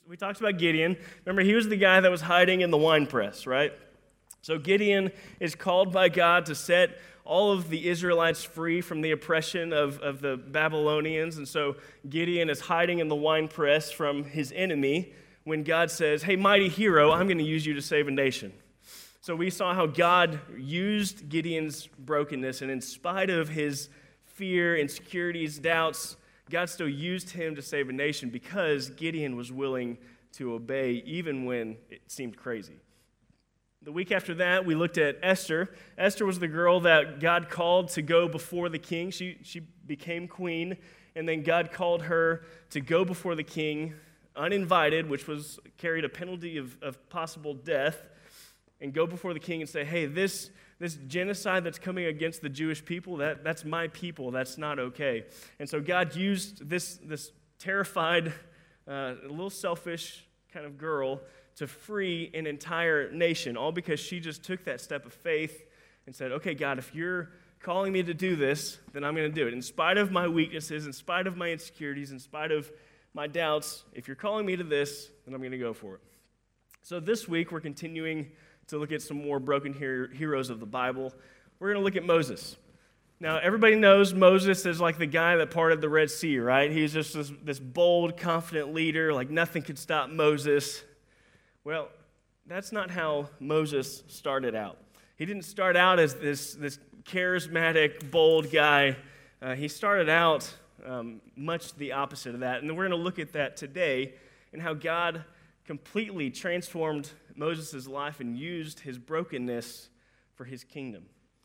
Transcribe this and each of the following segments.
We talked about Gideon. Remember, he was the guy that was hiding in the wine press, right? So Gideon is called by God to set all of the Israelites free from the oppression of the Babylonians. And so Gideon is hiding in the wine press from his enemy when God says, hey, mighty hero, I'm going to use you to save a nation. So we saw how God used Gideon's brokenness, and in spite of his fear, insecurities, doubts, God still used him to save a nation because Gideon was willing to obey even when it seemed crazy. The week after that, we looked at Esther. Esther was the girl that God called to go before the king. She became queen, and then God called her to go before the king uninvited, which carried a penalty of possible death, and go before the king and say, hey, this genocide that's coming against the Jewish people, that's my people. That's not okay. And so God used this terrified, a little selfish kind of girl to free an entire nation, all because she just took that step of faith and said, okay, God, if you're calling me to do this, then I'm going to do it. In spite of my weaknesses, in spite of my insecurities, in spite of my doubts, if you're calling me to this, then I'm going to go for it. So this week, we're continuing to look at some more broken heroes of the Bible. We're going to look at Moses. Now, everybody knows Moses is like the guy that parted the Red Sea, right? He's just this bold, confident leader, like nothing could stop Moses. Well, that's not how Moses started out. He didn't start out as this charismatic, bold guy. He started out much the opposite of that. And we're going to look at that today and how God completely transformed Moses' life and used his brokenness for his kingdom.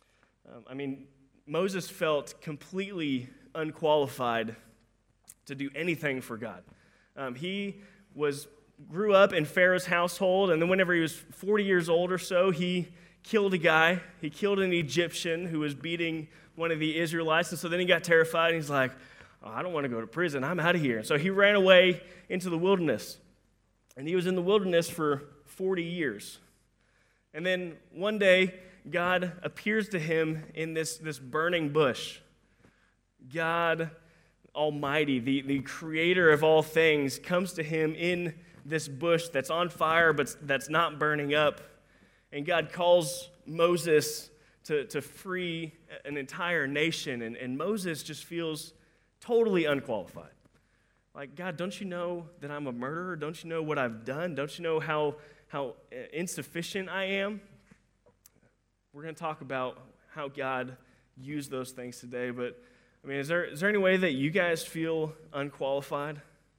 Moses felt completely unqualified to do anything for God. He grew up in Pharaoh's household, and then whenever he was 40 years old or so, he killed a guy. He killed an Egyptian who was beating one of the Israelites, and so then he got terrified, and he's like, I don't want to go to prison. I'm out of here. And so he ran away into the wilderness, and he was in the wilderness for 40 years. And then one day, God appears to him in this burning bush. God Almighty, the creator of all things, comes to him in this bush that's on fire but that's not burning up. And God calls Moses to free an entire nation. And Moses just feels totally unqualified. Like, God, don't you know that I'm a murderer? Don't you know what I've done? Don't you know how insufficient I am? We're going to talk about how God used those things today. But, is there any way that you guys feel unqualified?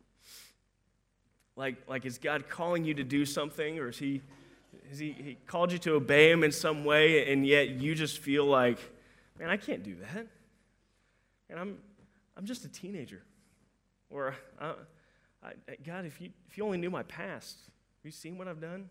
Like is God calling you to do something, or has he called you to obey him in some way, and yet you just feel like, man, I can't do that. And I'm just a teenager. Or, God, if you only knew my past, have you seen what I've done?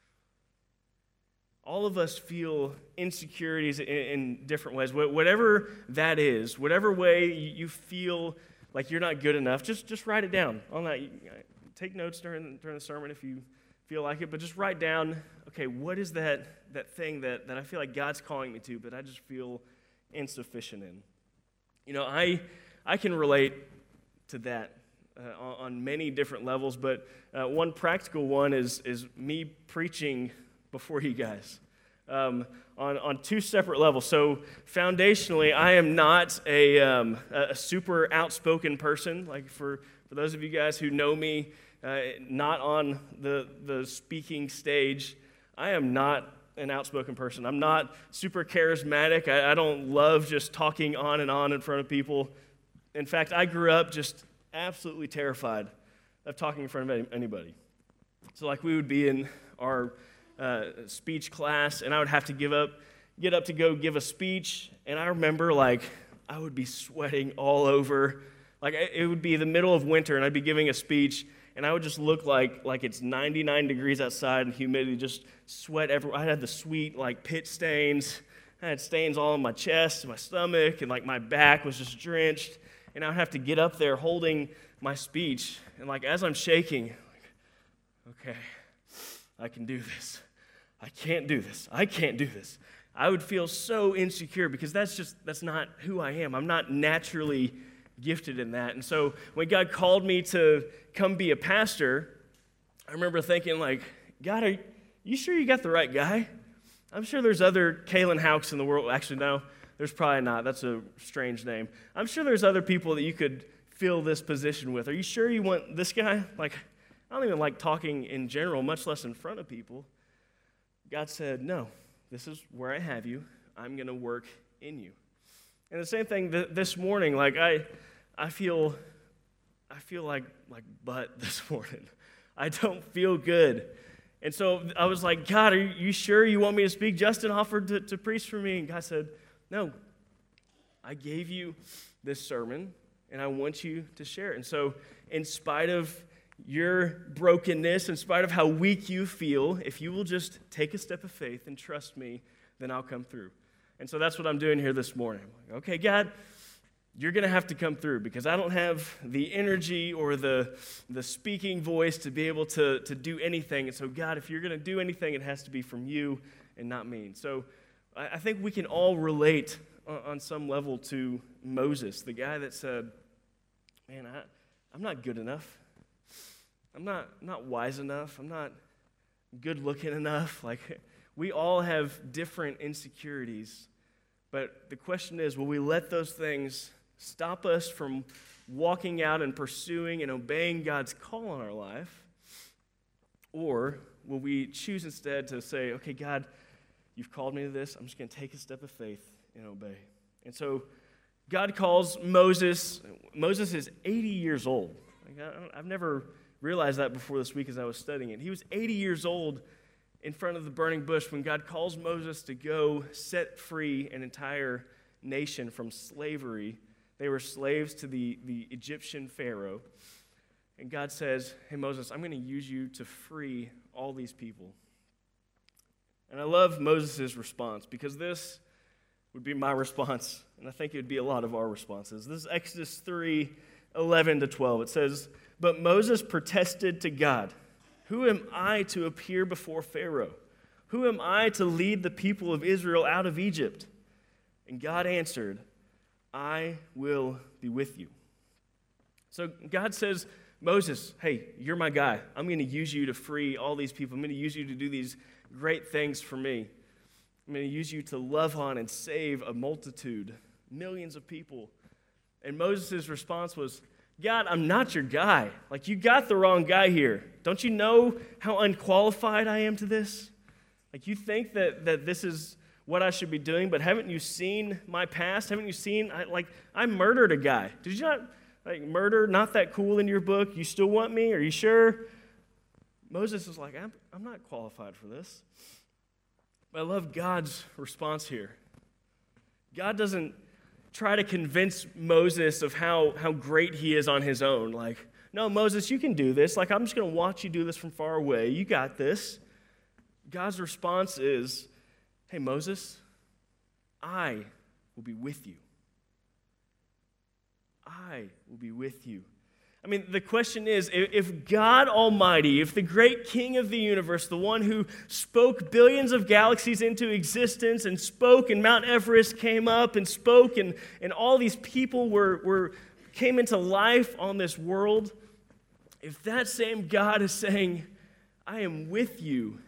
All of us feel insecurities in different ways. Whatever that is, whatever way you feel like you're not good enough, just write it down on that. Take notes during the sermon if you feel like it, but just write down, okay, what is that thing that I feel like God's calling me to, but I just feel insufficient in? I can relate to that on many different levels, but one practical one is me preaching before you guys on two separate levels. So foundationally, I am not a super outspoken person. Like for those of you guys who know me, not on the speaking stage, I am not an outspoken person. I'm not super charismatic. I don't love just talking on and on in front of people. In fact, I grew up just absolutely terrified of talking in front of anybody. So we would be in our speech class, and I would have to get up to go give a speech, and I remember I would be sweating all over. It would be the middle of winter, and I'd be giving a speech, and I would just look like it's 99 degrees outside and humidity, just sweat everywhere. I had the sweet pit stains. I had stains all on my chest and my stomach, and my back was just drenched. And I would have to get up there holding my speech, and as I'm shaking, okay, I can do this. I can't do this. I can't do this. I would feel so insecure because that's not who I am. I'm not naturally gifted in that. And so when God called me to come be a pastor, I remember thinking, like, God, are you sure you got the right guy? I'm sure there's other Kalen Houcks in the world. Actually, no, there's probably not. That's a strange name. I'm sure there's other people that you could fill this position with. Are you sure you want this guy? Like, I don't even like talking in general, much less in front of people. God said, no, this is where I have you. I'm going to work in you. And the same thing this morning, like I feel like butt this morning. I don't feel good. And so I was like, God, are you sure you want me to speak? Justin offered to preach for me. And God said, no, I gave you this sermon, and I want you to share it. And so in spite of your brokenness, in spite of how weak you feel, if you will just take a step of faith and trust me, then I'll come through. And so that's what I'm doing here this morning. I'm like, okay, God, you're going to have to come through because I don't have the energy or the speaking voice to be able to do anything. And so, God, if you're going to do anything, it has to be from you and not me. And so I think we can all relate on some level to Moses, the guy that said, man, I'm not good enough. I'm not wise enough. I'm not good looking enough. Like, we all have different insecurities. But the question is, will we let those things stop us from walking out and pursuing and obeying God's call on our life? Or will we choose instead to say, okay, God, you've called me to this. I'm just going to take a step of faith and obey. And so God calls Moses. Moses is 80 years old. Like, I've never realized that before this week as I was studying it. He was 80 years old in front of the burning bush when God calls Moses to go set free an entire nation from slavery. They were slaves to the Egyptian Pharaoh. And God says, hey, Moses, I'm going to use you to free all these people. And I love Moses' response because this would be my response, and I think it would be a lot of our responses. This is Exodus 3:11-12. It says, but Moses protested to God, who am I to appear before Pharaoh? Who am I to lead the people of Israel out of Egypt? And God answered, I will be with you. So God says, Moses, hey, you're my guy. I'm going to use you to free all these people. I'm going to use you to do these great things for me. I'm going to use you to love on and save a multitude, millions of people. And Moses' response was, God, I'm not your guy. Like, you got the wrong guy here. Don't you know how unqualified I am to this? Like, you think that this is what I should be doing, but haven't you seen my past? Haven't you seen, I murdered a guy. Did you not, murder, not that cool in your book? You still want me? Are you sure? Moses is like, I'm not qualified for this. But I love God's response here. God doesn't try to convince Moses of how great he is on his own. Like, no, Moses, you can do this. Like, I'm just going to watch you do this from far away. You got this. God's response is, hey, Moses, I will be with you. I will be with you. I mean, the question is, if God Almighty, if the great King of the universe, the one who spoke billions of galaxies into existence and spoke, and Mount Everest came up and spoke, and all these people came into life on this world, if that same God is saying, I am with you,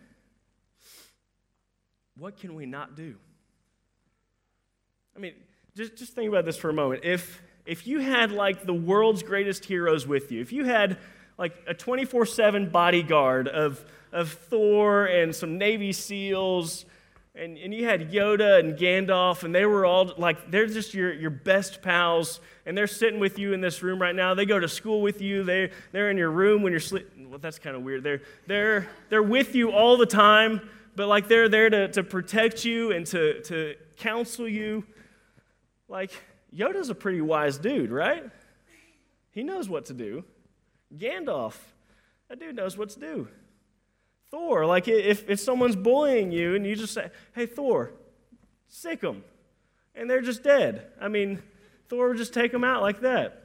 what can we not do? I mean, just think about this for a moment. If you had, the world's greatest heroes with you, if you had, a 24/7 bodyguard of Thor and some Navy SEALs, and you had Yoda and Gandalf, and they were all, they're just your best pals, and they're sitting with you in this room right now. They go to school with you. They're in your room when you're sleeping. Well, that's kind of weird. They're with you all the time, but, they're there to protect you and to counsel you. Yoda's a pretty wise dude, right? He knows what to do. Gandalf, that dude knows what to do. Thor, if someone's bullying you and you just say, hey, Thor, sick them, and they're just dead. I mean, Thor would just take them out like that.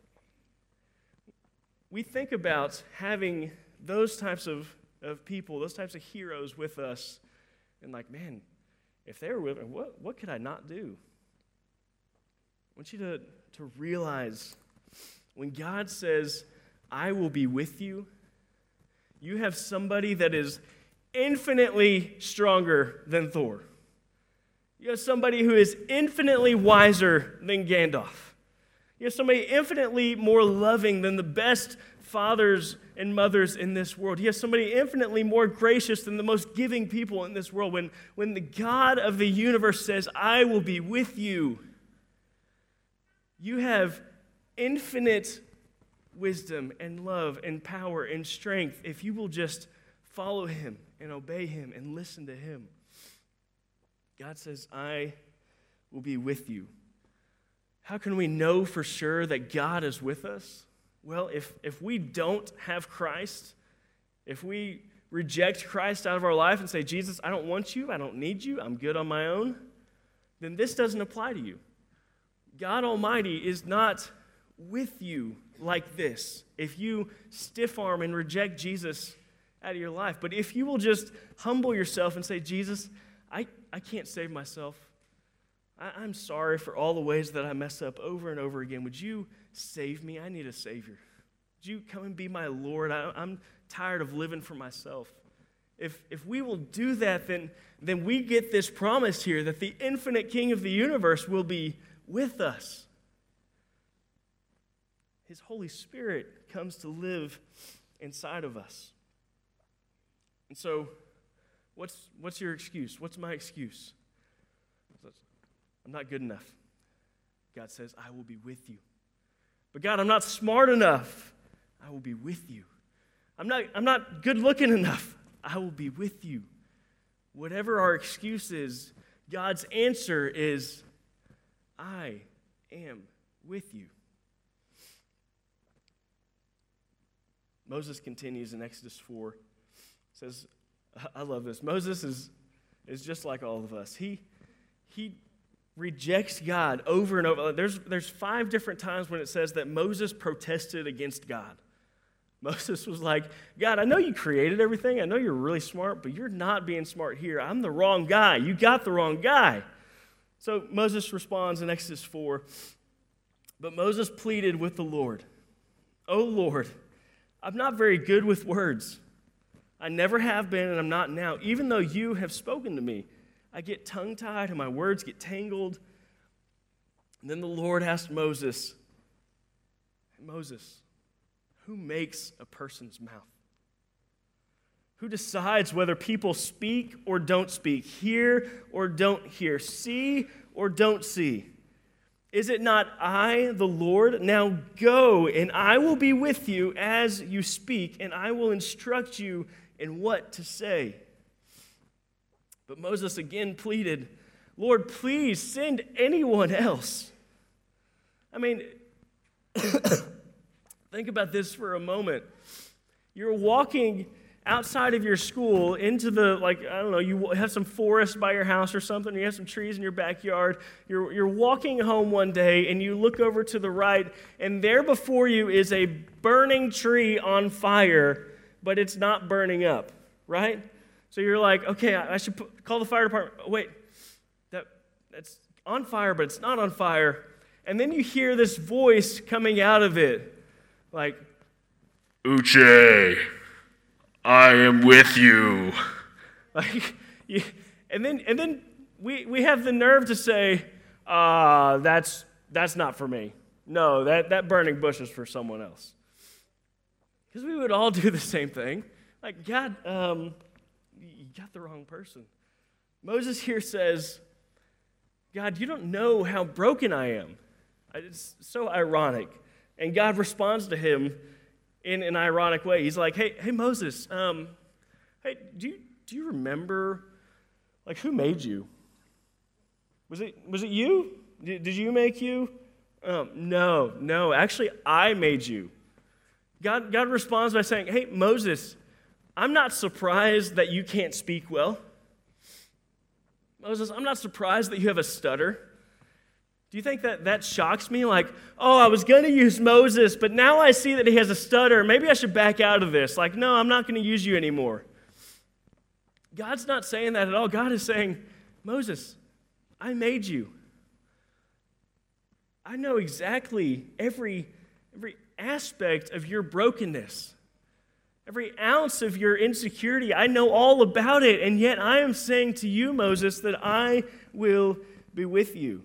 We think about having those types of people, those types of heroes with us, and man, if they were with me, what could I not do? I want you to realize when God says, I will be with you, You have somebody that is infinitely stronger than Thor. You have somebody who is infinitely wiser than Gandalf. You have somebody infinitely more loving than the best fathers and mothers in this world. You have somebody infinitely more gracious than the most giving people in this world. When the God of the universe says, I will be with you, you have infinite wisdom and love and power and strength if you will just follow him and obey him and listen to him. God says, I will be with you. How can we know for sure that God is with us? Well, if we don't have Christ, if we reject Christ out of our life and say, Jesus, I don't want you, I don't need you, I'm good on my own, then this doesn't apply to you. God Almighty is not with you like this if you stiff arm and reject Jesus out of your life. But if you will just humble yourself and say, Jesus, I can't save myself. I'm sorry for all the ways that I mess up over and over again. Would you save me? I need a Savior. Would you come and be my Lord? I'm tired of living for myself. If we will do that, then we get this promise here that the infinite King of the universe will be with us. His Holy Spirit comes to live inside of us. And so, what's your excuse? What's my excuse? I'm not good enough. God says, I will be with you. But God, I'm not smart enough. I will be with you. I'm not good looking enough. I will be with you. Whatever our excuse is, God's answer is, I am with you. Moses continues in Exodus 4. Says, I love this. Moses is just like all of us. He rejects God over and over. There's 5 different times when it says that Moses protested against God. Moses was like, God, I know you created everything. I know you're really smart, but you're not being smart here. I'm the wrong guy. You got the wrong guy. So Moses responds in Exodus 4, but Moses pleaded with the Lord, "O Lord, I'm not very good with words. I never have been and I'm not now. Even though you have spoken to me, I get tongue-tied and my words get tangled." And then the Lord asked Moses, Moses, who makes a person's mouth? Who decides whether people speak or don't speak, hear or don't hear, see or don't see? Is it not I, the Lord? Now go, and I will be with you as you speak, and I will instruct you in what to say. But Moses again pleaded, Lord, please send anyone else. I mean, think about this for a moment. You're walking outside of your school into the, you have some forest by your house or something, you have some trees in your backyard. You're walking home one day, and you look over to the right, and there before you is a burning tree on fire, but it's not burning up, right? So you're like, okay, I should call the fire department. Oh, wait, that's on fire, but it's not on fire. And then you hear this voice coming out of it, like, Uche, I am with you. And then we have the nerve to say, that's not for me. No, that burning bush is for someone else. Because we would all do the same thing. Like, God, you got the wrong person. Moses here says, God, you don't know how broken I am. It's so ironic. And God responds to him in an ironic way. He's like, hey Moses, hey, do you remember, who made you? Was it you? Did you make you? No, actually, I made you. God responds by saying, hey, Moses, I'm not surprised that you can't speak well. Moses, I'm not surprised that you have a stutter. Do you think that shocks me? I was going to use Moses, but now I see that he has a stutter. Maybe I should back out of this. No, I'm not going to use you anymore. God's not saying that at all. God is saying, Moses, I made you. I know exactly every aspect of your brokenness. Every ounce of your insecurity, I know all about it, and yet I am saying to you, Moses, that I will be with you.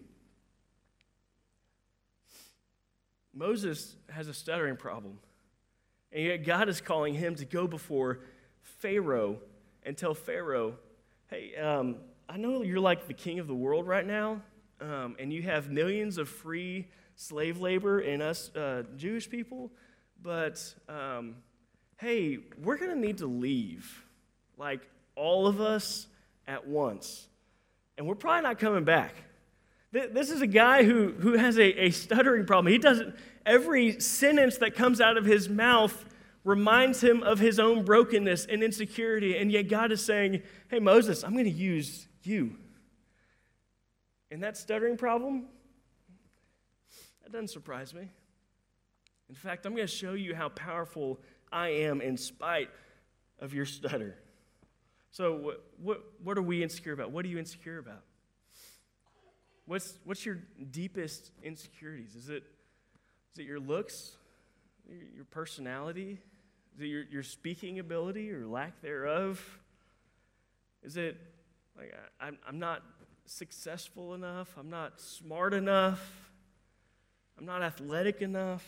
Moses has a stuttering problem, and yet God is calling him to go before Pharaoh and tell Pharaoh, hey, I know you're like the king of the world right now, and you have millions of free slave labor in us Jewish people, but hey, we're going to need to leave, like all of us at once, and we're probably not coming back. This is a guy who has a stuttering problem. He doesn't, every sentence that comes out of his mouth reminds him of his own brokenness and insecurity, and yet God is saying, hey, Moses, I'm going to use you. And that stuttering problem, that doesn't surprise me. In fact, I'm going to show you how powerful I am in spite of your stutter. So what are we insecure about? What are you insecure about? What's your deepest insecurities? Is it your looks, your personality? Is it your speaking ability or lack thereof? Is it like I'm not successful enough? I'm not smart enough? I'm not athletic enough?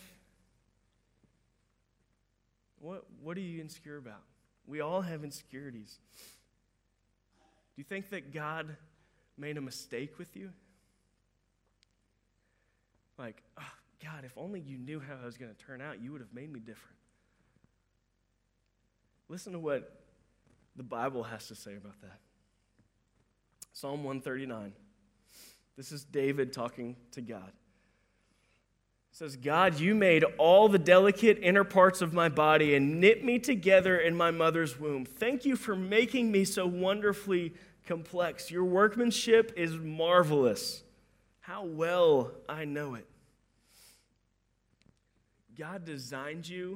What are you insecure about? We all have insecurities. Do you think that God made a mistake with you? Like, oh, God, if only you knew how I was going to turn out, you would have made me different. Listen to what the Bible has to say about that. Psalm 139. This is David talking to God. It says, God, you made all the delicate inner parts of my body and knit me together in my mother's womb. Thank you for making me so wonderfully complex. Your workmanship is marvelous. How well I know it. God designed you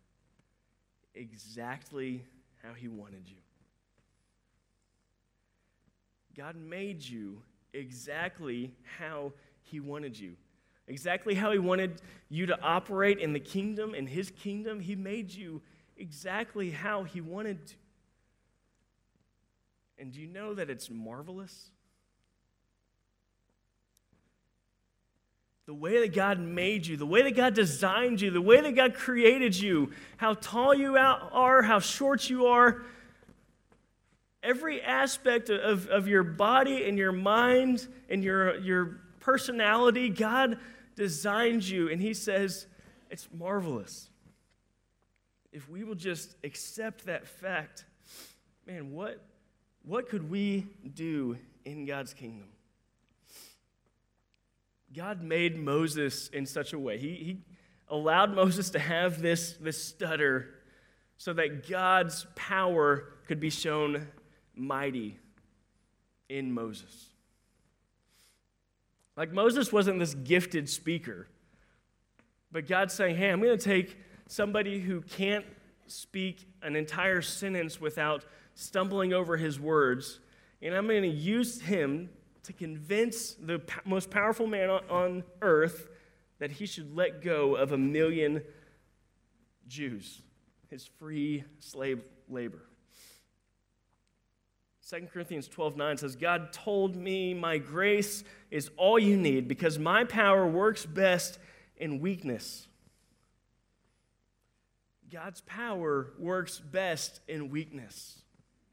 exactly how he wanted you. God made you exactly how he wanted you. Exactly how he wanted you to operate in the kingdom, in his kingdom. He made you exactly how he wanted to. And do you know that it's marvelous? The way that God made you, the way that God designed you, the way that God created you, how tall you are, how short you are, every aspect of your body and your mind and your personality, God designed you, and he says it's marvelous. If we will just accept that fact, man, what could we do in God's kingdom? God made Moses in such a way. He allowed Moses to have this stutter so that God's power could be shown mighty in Moses. Like Moses wasn't this gifted speaker, but God's saying, hey, I'm going to take somebody who can't speak an entire sentence without stumbling over his words, and I'm going to use him to convince the most powerful man on earth that he should let go of 1 million Jews, his free slave labor. 2 Corinthians 12:9 says, God told me my grace is all you need because my power works best in weakness. God's power works best in weakness.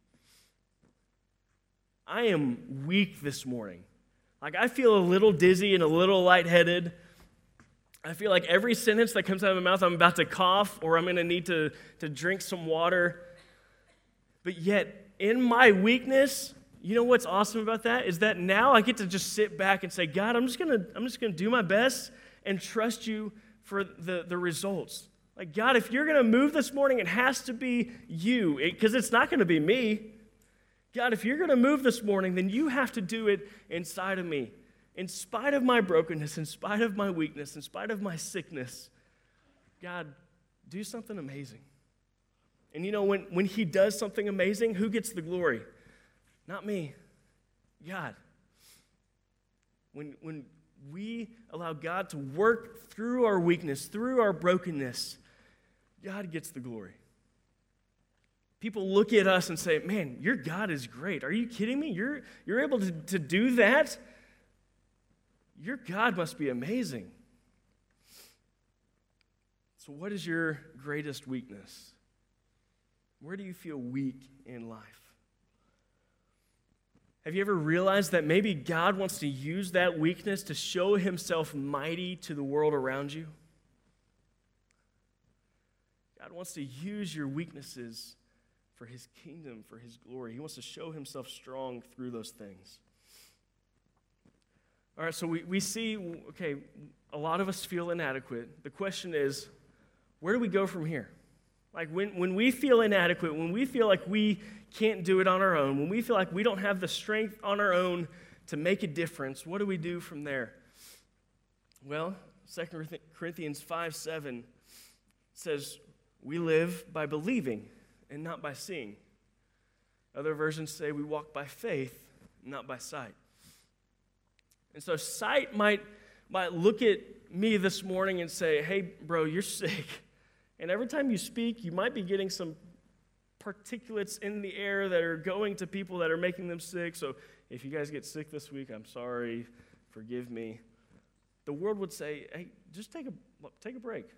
I am weak this morning. Like I feel a little dizzy and a little lightheaded. I feel like every sentence that comes out of my mouth, I'm about to cough or I'm going to need to drink some water. But yet, in my weakness, you know what's awesome about that? Is that now I get to just sit back and say, God, I'm just gonna do my best and trust you for the results. Like, God, if you're going to move this morning, it has to be you, because it's not going to be me. God, if you're going to move this morning, then you have to do it inside of me. In spite of my brokenness, in spite of my weakness, in spite of my sickness, God, do something amazing. And you know, when he does something amazing, who gets the glory? Not me, God. When we allow God to work through our weakness, through our brokenness, God gets the glory. People look at us and say, man, your God is great. Are you kidding me? You're able to do that? Your God must be amazing. So what is your greatest weakness? Where do you feel weak in life? Have you ever realized that maybe God wants to use that weakness to show himself mighty to the world around you? God wants to use your weaknesses for his kingdom, for his glory. He wants to show himself strong through those things. All right, so we see, okay, a lot of us feel inadequate. The question is, where do we go from here? Like when we feel inadequate, when we feel like we can't do it on our own, when we feel like we don't have the strength on our own to make a difference, what do we do from there? Well, 2 Corinthians 5:7 says, we live by believing and not by seeing. Other versions say we walk by faith, not by sight. And so sight might look at me this morning and say, hey, bro, you're sick. And every time you speak, you might be getting some particulates in the air that are going to people that are making them sick. So if you guys get sick this week, I'm sorry, forgive me. The world would say, hey, just take a break.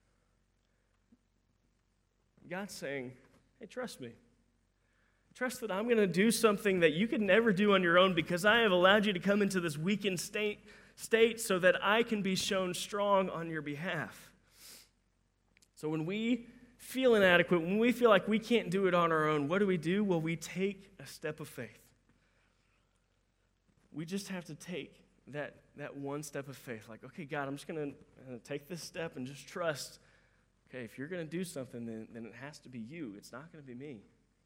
God's saying, hey, trust me. Trust that I'm going to do something that you could never do on your own because I have allowed you to come into this weakened state so that I can be shown strong on your behalf. So when we feel inadequate, when we feel like we can't do it on our own, what do? Well, we take a step of faith. We just have to take that one step of faith. Like, okay, God, I'm just going to take this step and just trust. Okay, if you're going to do something, then it has to be you. It's not going to be me.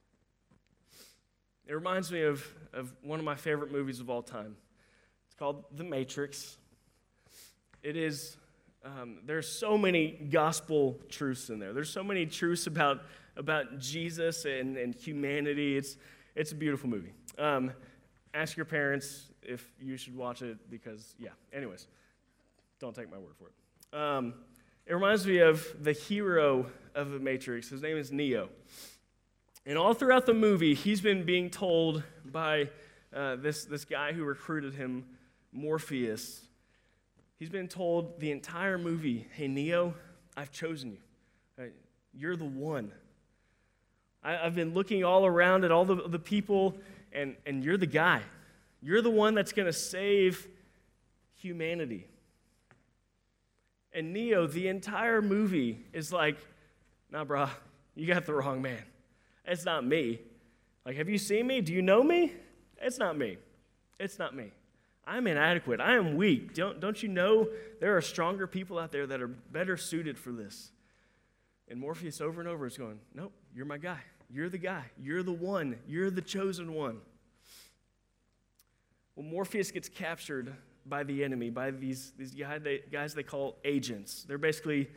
It reminds me of one of my favorite movies of all time. It's called The Matrix. It is... there's so many gospel truths in there. There's so many truths about Jesus and humanity. It's a beautiful movie. Ask your parents if you should watch it because, yeah. Anyways, don't take my word for it. It reminds me of the hero of The Matrix. His name is Neo. And all throughout the movie, he's been being told by this guy who recruited him, Morpheus. He's been told the entire movie, hey, Neo, I've chosen you. Right? You're the one. I've been looking all around at all the people, and you're the guy. You're the one that's going to save humanity. And Neo, the entire movie, is like, nah, brah, you got the wrong man. It's not me. Like, have you seen me? Do you know me? It's not me. It's not me. I'm inadequate. I am weak. Don't you know there are stronger people out there that are better suited for this? And Morpheus over and over is going, nope, you're my guy. You're the guy. You're the one. You're the chosen one. Well, Morpheus gets captured by the enemy, by these guys they call agents. They're basically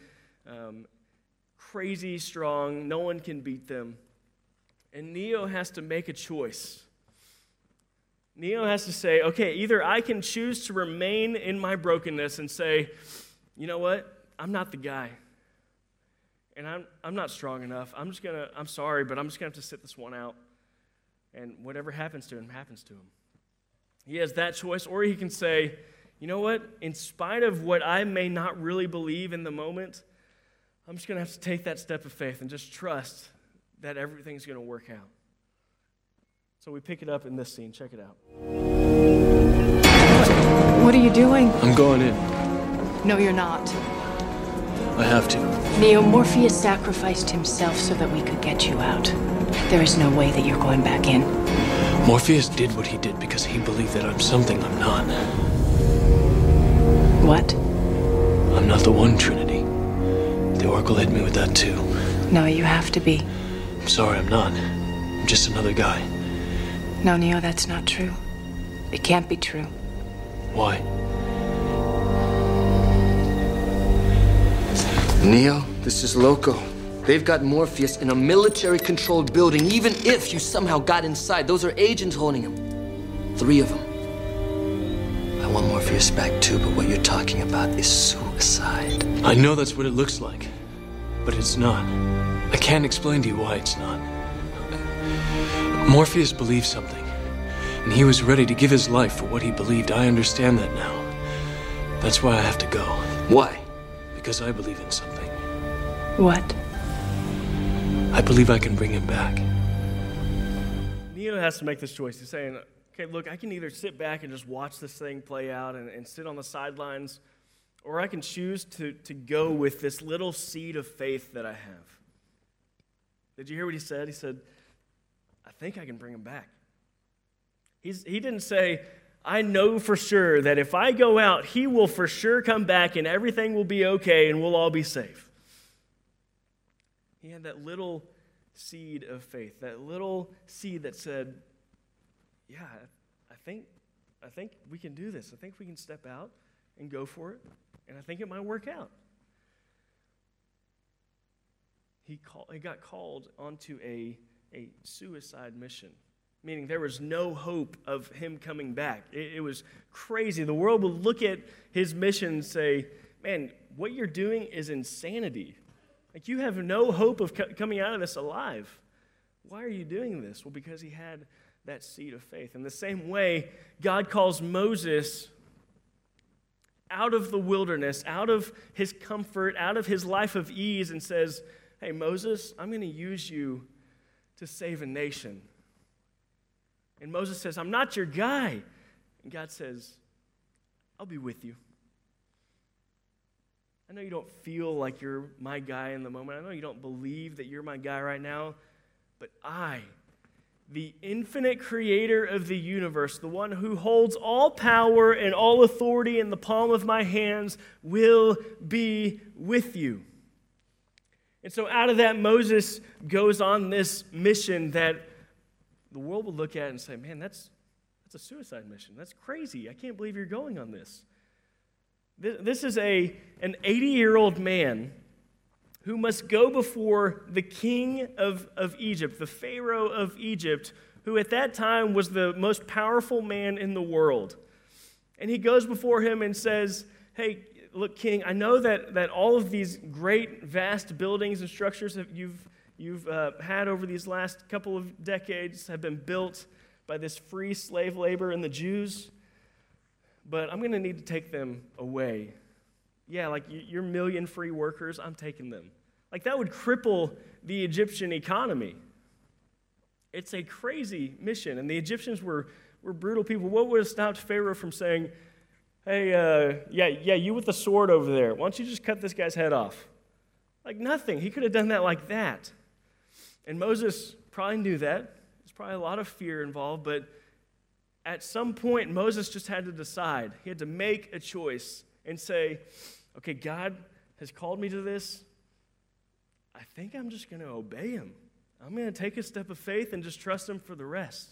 crazy strong. No one can beat them. And Neo has to make a choice. Neo has to say, okay, either I can choose to remain in my brokenness and say, you know what? I'm not the guy. And I'm not strong enough. I'm sorry, but I'm just going to have to sit this one out. And whatever happens to him, happens to him. He has that choice. Or he can say, you know what? In spite of what I may not really believe in the moment, I'm just going to have to take that step of faith and just trust that everything's going to work out. So we pick it up in this scene. Check it out. What are you doing? I'm going in. No, you're not. I have to. Neo, Morpheus sacrificed himself so that we could get you out. There is no way that you're going back in. Morpheus did what he did because he believed that I'm something I'm not. What? I'm not the one Trinity. The Oracle hit me with that too. No, you have to be. I'm sorry, I'm not. I'm just another guy. No, Neo, that's not true. It can't be true. Why? Neo, this is Loco. They've got Morpheus in a military-controlled building, even if you somehow got inside. Those are agents holding him. 3 of them. I want Morpheus back too, but what you're talking about is suicide. I know that's what it looks like, but it's not. I can't explain to you why it's not. Morpheus believed something, and he was ready to give his life for what he believed. I understand that now. That's why I have to go. Why? Because I believe in something. What? I believe I can bring him back. Neo has to make this choice. He's saying, okay, look, I can either sit back and just watch this thing play out and sit on the sidelines, or I can choose to go with this little seed of faith that I have. Did you hear what he said? He said, I think I can bring him back. He didn't say, I know for sure that if I go out, he will for sure come back and everything will be okay and we'll all be safe. He had that little seed of faith, that little seed that said, yeah, I think we can do this. I think we can step out and go for it, and I think it might work out. He got called onto a suicide mission, meaning there was no hope of him coming back. It was crazy. The world would look at his mission and say, man, what you're doing is insanity. Like, you have no hope of coming out of this alive. Why are you doing this? Well, because he had that seed of faith. In the same way, God calls Moses out of the wilderness, out of his comfort, out of his life of ease, and says, hey, Moses, I'm going to use you to save a nation. And Moses says, I'm not your guy. And God says, I'll be with you. I know you don't feel like you're my guy in the moment. I know you don't believe that you're my guy right now. But I, the infinite creator of the universe, the one who holds all power and all authority in the palm of my hands, will be with you. And so out of that, Moses goes on this mission that the world will look at and say, man, that's a suicide mission. That's crazy. I can't believe you're going on this. This is an 80-year-old man who must go before the king of Egypt, the Pharaoh of Egypt, who at that time was the most powerful man in the world. And he goes before him and says, hey, look, king, I know that all of these great, vast buildings and structures that you've had over these last couple of decades have been built by this free slave labor and the Jews, but I'm going to need to take them away. Yeah, like your million free workers, I'm taking them. Like, that would cripple the Egyptian economy. It's a crazy mission, and the Egyptians were brutal people. What would have stopped Pharaoh from saying, hey, you with the sword over there, why don't you just cut this guy's head off? Like, nothing. He could have done that like that. And Moses probably knew that. There's probably a lot of fear involved, but at some point, Moses just had to decide. He had to make a choice and say, okay, God has called me to this. I think I'm just going to obey him. I'm going to take a step of faith and just trust him for the rest.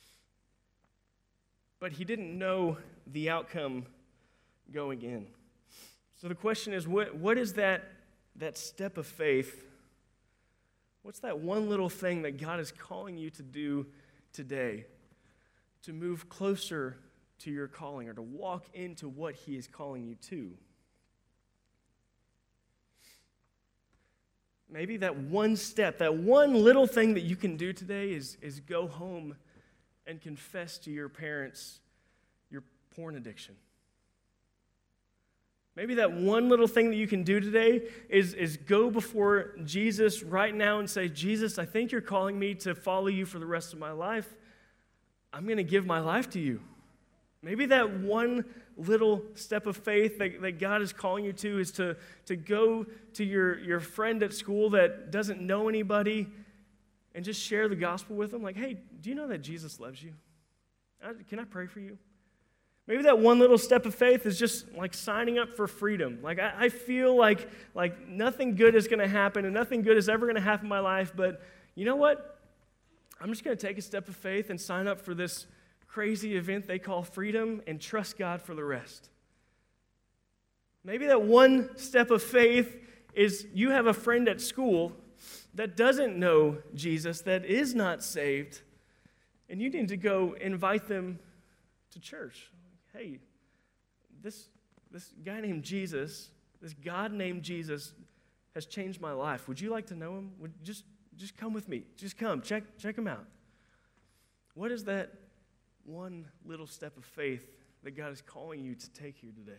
But he didn't know the outcome going in. So the question is, what is that step of faith? What's that one little thing that God is calling you to do today to move closer to your calling or to walk into what he is calling you to? Maybe that one step, that one little thing that you can do today is go home and confess to your parents your porn addiction. Maybe that one little thing that you can do today is go before Jesus right now and say, Jesus, I think you're calling me to follow you for the rest of my life. I'm going to give my life to you. Maybe that one little step of faith that God is calling you to is to go to your friend at school that doesn't know anybody and just share the gospel with them. Like, hey, do you know that Jesus loves you? Can I pray for you? Maybe that one little step of faith is just like signing up for freedom. Like, I feel like nothing good is going to happen and nothing good is ever going to happen in my life, but you know what? I'm just going to take a step of faith and sign up for this crazy event they call freedom and trust God for the rest. Maybe that one step of faith is you have a friend at school that doesn't know Jesus, that is not saved, and you need to go invite them to church. Hey, this guy named Jesus, this God named Jesus has changed my life. Would you like to know him? Would just Just come with me. Just come. Check them out. What is that one little step of faith that God is calling you to take here today?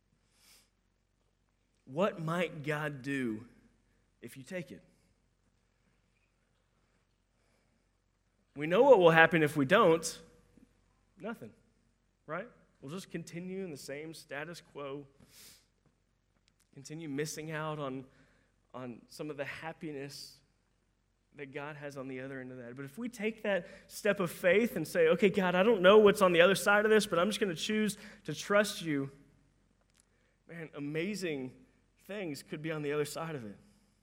What might God do if you take it? We know what will happen if we don't. Nothing, right? We'll just continue in the same status quo, continue missing out on some of the happiness that God has on the other end of that. But if we take that step of faith and say, okay, God, I don't know what's on the other side of this, but I'm just going to choose to trust you, man, amazing things could be on the other side of it.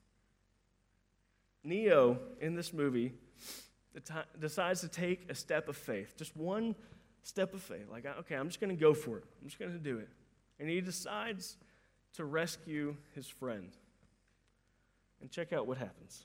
Neo, in this movie, decides to take a step of faith, just one step of faith. Like, okay, I'm just going to go for it. I'm just going to do it. And he decides to rescue his friend. And check out what happens.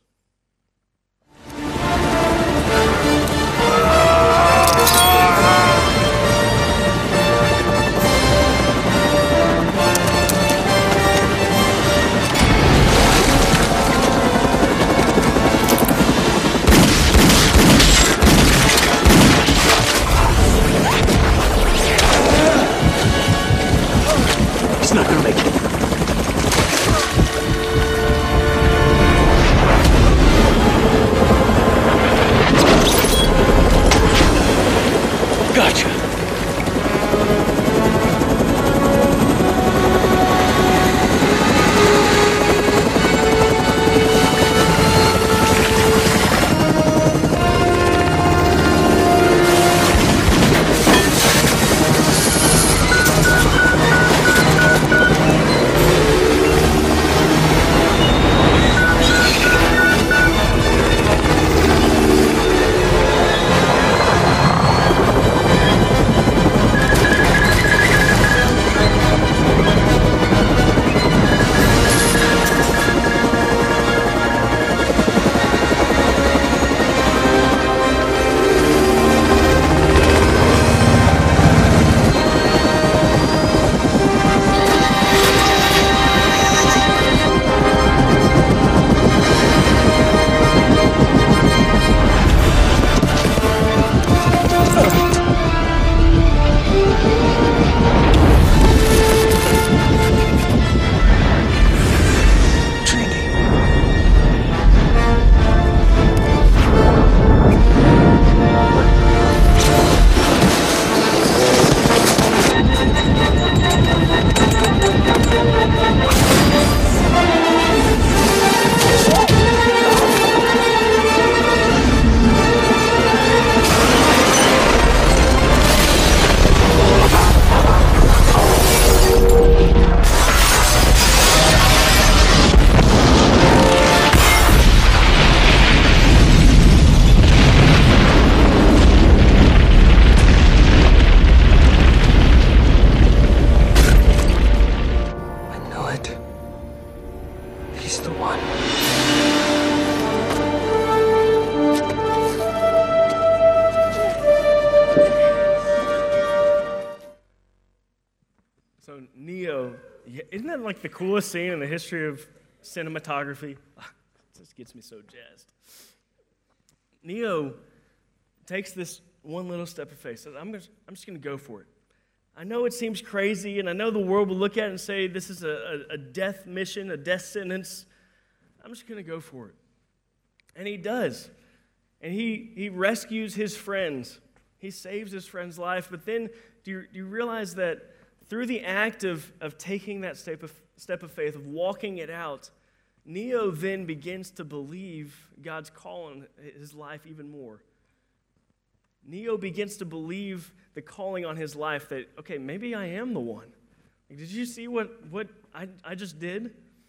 He's not gonna make it. Gotcha. He's the one. So Neo, isn't that like the coolest scene in the history of cinematography? It just gets me so jazzed. Neo takes this one little step of faith, says, I'm just going to go for it. I know it seems crazy, and I know the world will look at it and say this is a death mission, a death sentence. I'm just going to go for it. And he does. And he rescues his friends. He saves his friend's life. But then do you realize that through the act of taking that step of faith, of walking it out, Neo then begins to believe God's call on his life even more. Neo begins to believe the calling on his life that, okay, maybe I am the one. Like, did you see what I just did?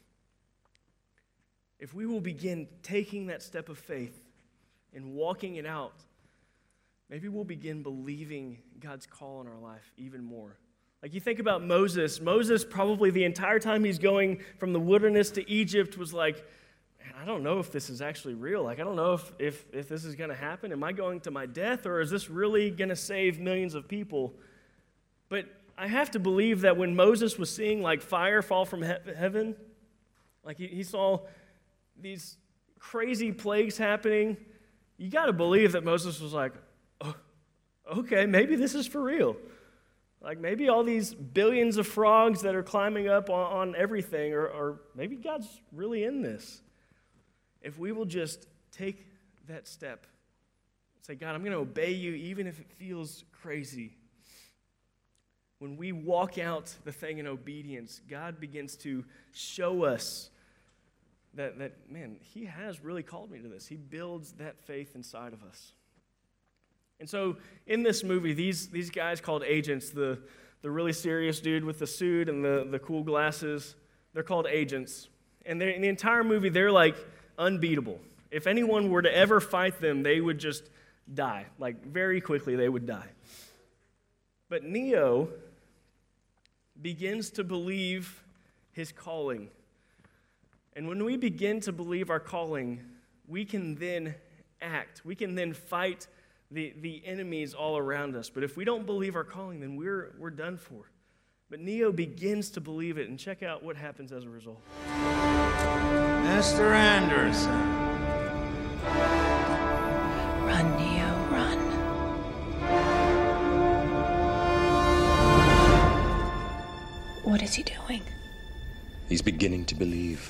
If we will begin taking that step of faith and walking it out, maybe we'll begin believing God's call on our life even more. Like you think about Moses. Moses probably the entire time he's going from the wilderness to Egypt was like, I don't know if this is actually real. Like, I don't know if this is going to happen. Am I going to my death, or is this really going to save millions of people? But I have to believe that when Moses was seeing, like, fire fall from heaven, like he saw these crazy plagues happening, you got to believe that Moses was like, oh, okay, maybe this is for real. Like maybe all these billions of frogs that are climbing up on everything, or maybe God's really in this. If we will just take that step, say, God, I'm going to obey you even if it feels crazy. When we walk out the thing in obedience, God begins to show us that man, he has really called me to this. He builds that faith inside of us. And so in this movie, these guys called agents, the really serious dude with the suit and the cool glasses, they're called agents. And in the entire movie, they're like unbeatable. If anyone were to ever fight them, they would just die. Like very quickly, they would die. But Neo begins to believe his calling. And when we begin to believe our calling, we can then act. We can then fight the enemies all around us. But if we don't believe our calling, then we're done for. But Neo begins to believe it, and check out what happens as a result. Mr. Anderson. Run, Neo, run. What is he doing? He's beginning to believe.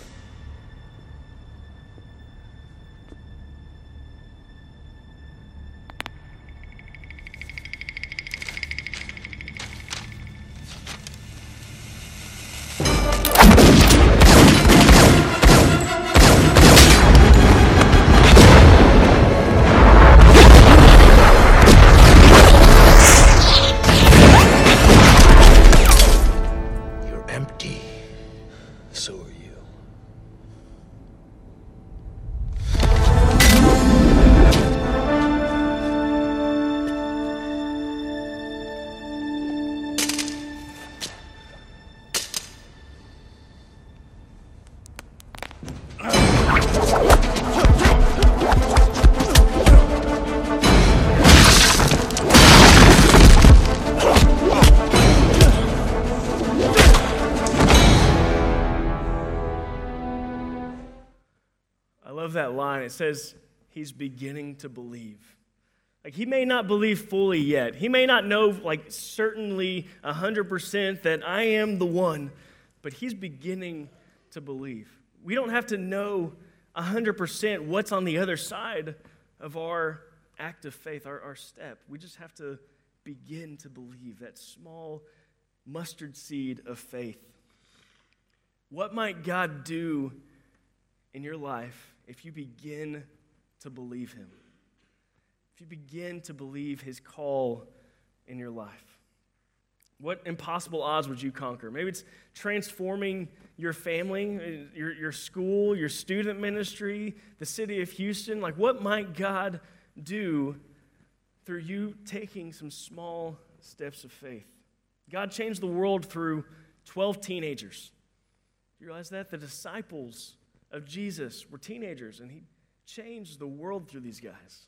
So are you. That line, it says he's beginning to believe. Like he may not believe fully yet. He may not know like certainly 100% that I am the one, but he's beginning to believe. We don't have to know 100% what's on the other side of our act of faith, our step. We just have to begin to believe, that small mustard seed of faith. What might God do in your life if you begin to believe him? If you begin to believe his call in your life? What impossible odds would you conquer? Maybe it's transforming your family, your school, your student ministry, the city of Houston. Like, what might God do through you taking some small steps of faith? God changed the world through 12 teenagers. Do you realize that? The disciples of Jesus were teenagers, and he changed the world through these guys.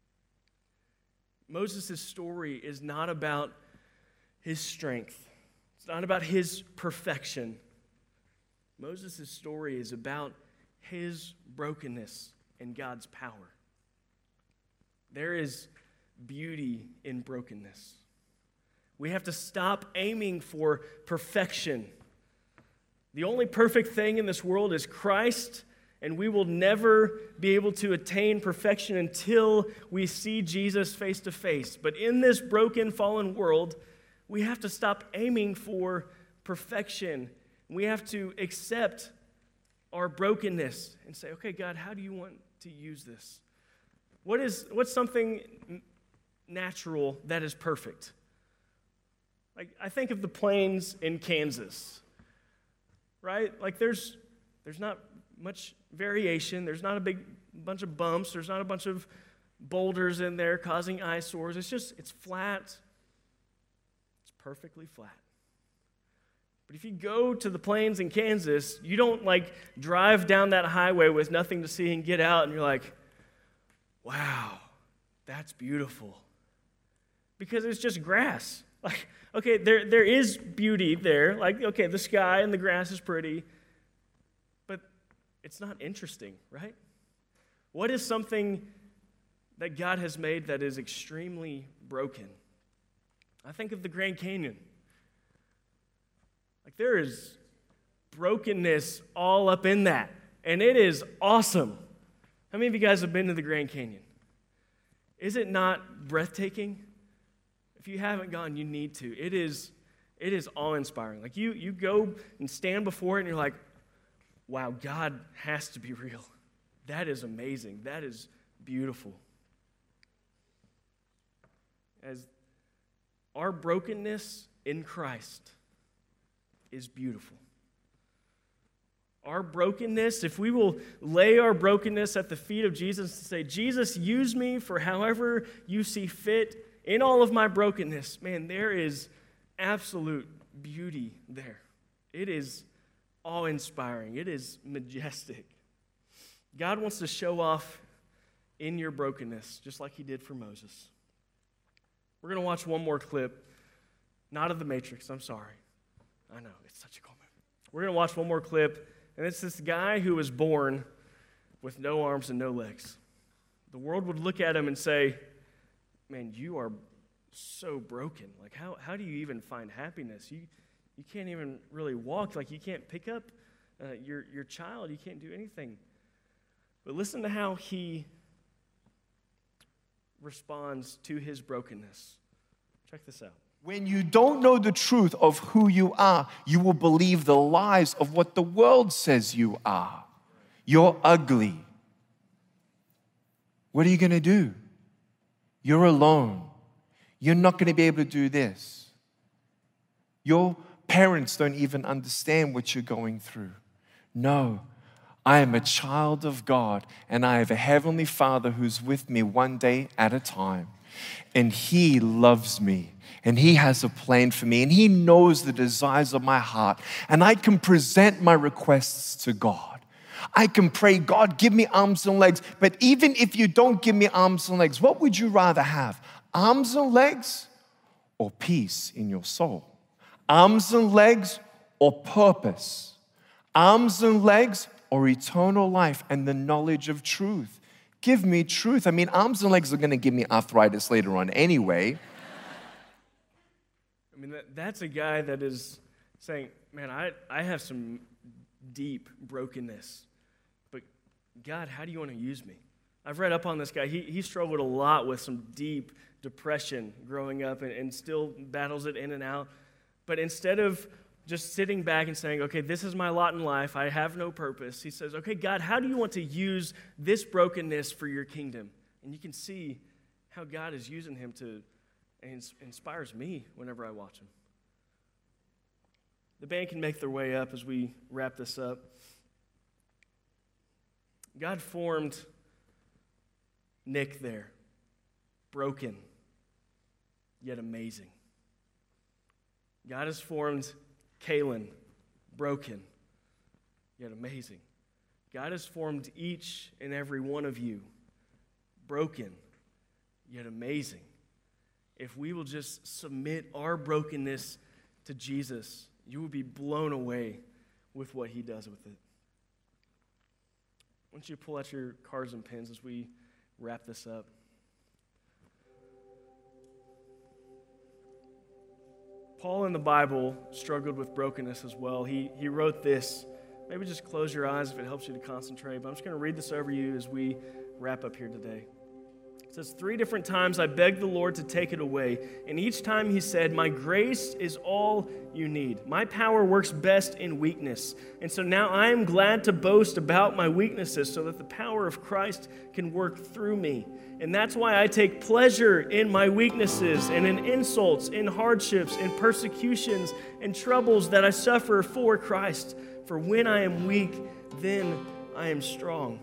Moses' story is not about his strength. It's not about his perfection. Moses' story is about his brokenness and God's power. There is beauty in brokenness. We have to stop aiming for perfection. The only perfect thing in this world is Christ, and we will never be able to attain perfection until we see Jesus face to face. But in this broken, fallen world, we have to stop aiming for perfection. We have to accept our brokenness and say, okay, God, how do you want to use this? What's something natural that is perfect? Like, I think of the plains in Kansas. Right? Like there's not much variation. There's not a big bunch of bumps. There's not a bunch of boulders in there causing eyesores. It's flat. It's perfectly flat. But if you go to the plains in Kansas, you don't like drive down that highway with nothing to see and get out and you're like, wow, that's beautiful. Because it's just grass. Like, okay, there is beauty there. Like, okay, the sky and the grass is pretty, but it's not interesting, right? What is something that God has made that is extremely broken? I think of the Grand Canyon. Like, there is brokenness all up in that, and it is awesome. How many of you guys have been to the Grand Canyon? Is it not breathtaking? If you haven't gone, you need to. It is awe-inspiring. Like, you go and stand before it, and you're like, wow, God has to be real. That is amazing. That is beautiful. As our brokenness in Christ is beautiful. Our brokenness, if we will lay our brokenness at the feet of Jesus and say, Jesus, use me for however you see fit in all of my brokenness, man, there is absolute beauty there. It is awe-inspiring. It is majestic. God wants to show off in your brokenness, just like he did for Moses. We're going to watch one more clip, not of The Matrix, I'm sorry. I know, it's such a cool movie. We're going to watch one more clip, and it's this guy who was born with no arms and no legs. The world would look at him and say, man, you are so broken. Like, how do you even find happiness? You can't even really walk. Like, you can't pick up your child. You can't do anything. But listen to how he responds to his brokenness. Check this out. When you don't know the truth of who you are, you will believe the lies of what the world says you are. You're ugly. What are you going to do? You're alone. You're not going to be able to do this. Your parents don't even understand what you're going through. No, I am a child of God, and I have a heavenly Father who's with me one day at a time. And he loves me, and he has a plan for me, and he knows the desires of my heart. And I can present my requests to God. I can pray, God, give me arms and legs. But even if you don't give me arms and legs, what would you rather have? Arms and legs or peace in your soul? Arms and legs or purpose? Arms and legs or eternal life and the knowledge of truth? Give me truth. I mean, arms and legs are going to give me arthritis later on anyway. I mean, that's a guy that is saying, man, I have some deep brokenness, but God, how do you want to use me? I've read up on this guy. He struggled a lot with some deep depression growing up and still battles it in and out. But instead of just sitting back and saying, okay, this is my lot in life, I have no purpose, he says, okay, God, how do you want to use this brokenness for your kingdom? And you can see how God is using him to, and inspires me whenever I watch him. The band can make their way up as we wrap this up. God formed Nick there, broken, yet amazing. God has formed Kaylin, broken, yet amazing. God has formed each and every one of you, broken, yet amazing. If we will just submit our brokenness to Jesus, you will be blown away with what he does with it. Why don't you pull out your cards and pens as we wrap this up? Paul in the Bible struggled with brokenness as well. He wrote this. Maybe just close your eyes if it helps you to concentrate. But I'm just going to read this over you as we wrap up here today. It says, 3 different times I begged the Lord to take it away. And each time he said, my grace is all you need. My power works best in weakness. And so now I am glad to boast about my weaknesses so that the power of Christ can work through me. And that's why I take pleasure in my weaknesses and in insults, in hardships, in persecutions, and troubles that I suffer for Christ. For when I am weak, then I am strong.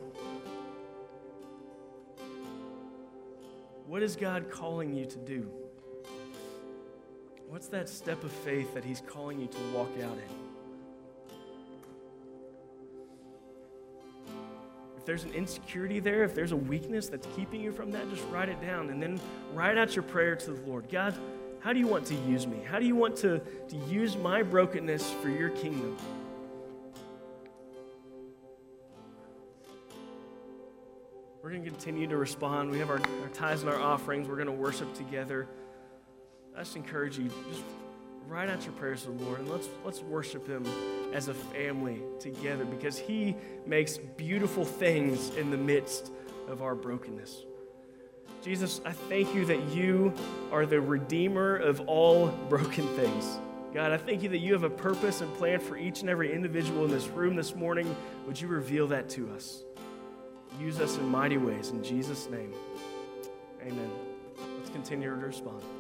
What is God calling you to do? What's that step of faith that he's calling you to walk out in? If there's an insecurity there, if there's a weakness that's keeping you from that, just write it down and then write out your prayer to the Lord. God, how do you want to use me? How do you want to use my brokenness for your kingdom? We're We're going to continue to respond. We have our tithes and our offerings. We're going to worship together. I just encourage you, just write out your prayers to the Lord, and let's worship him as a family together, because he makes beautiful things in the midst of our brokenness. Jesus, I thank you that you are the redeemer of all broken things. God, I thank you that you have a purpose and plan for each and every individual in this room this morning. Would you reveal that to us? Use us in mighty ways. In Jesus' name, amen. Let's continue to respond.